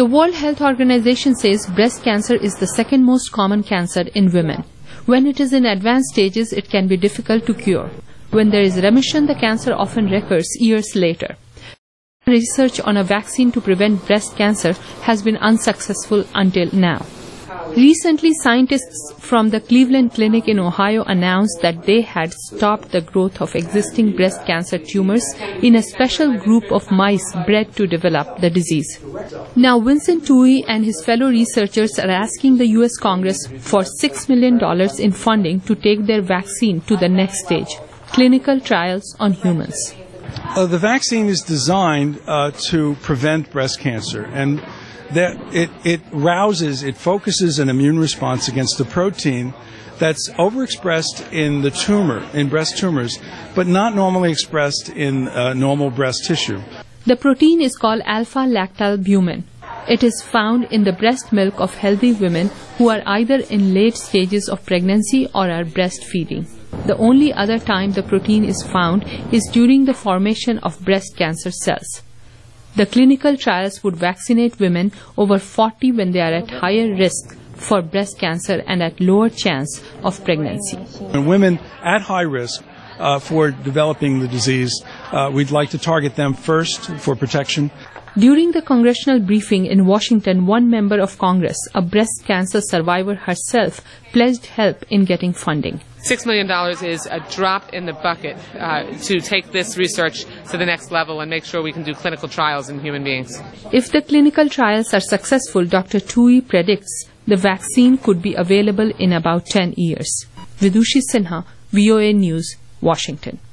The World Health Organization says breast cancer is the second most common cancer in women. When it is in advanced stages, it can be difficult to cure. When there is remission, the cancer often recurs years later. Research on a vaccine to prevent breast cancer has been unsuccessful until now. Recently, scientists from the Cleveland Clinic in Ohio announced that they had stopped the growth of existing breast cancer tumors in a special group of mice bred to develop the disease. Now, Vincent Tuohy and his fellow researchers are asking the U.S. Congress for $6 million in funding to take their vaccine to the next stage, clinical trials on humans. The vaccine is designed to prevent breast cancer, and that it focuses an immune response against the protein that's overexpressed in the tumor, in breast tumors, but not normally expressed in normal breast tissue. The protein is called alpha-lactalbumin. It is found in the breast milk of healthy women who are either in late stages of pregnancy or are breastfeeding. The only other time the protein is found is during the formation of breast cancer cells. The clinical trials would vaccinate women over 40 when they are at higher risk for breast cancer and at lower chance of pregnancy. And women at high risk for developing the disease, we'd like to target them first for protection. During the congressional briefing in Washington, one member of Congress, a breast cancer survivor herself, pledged help in getting funding. $6 million is a drop in the bucket to take this research to the next level and make sure we can do clinical trials in human beings. If the clinical trials are successful, Dr. Tuohy predicts the vaccine could be available in about 10 years. Vidushi Sinha, VOA News, Washington.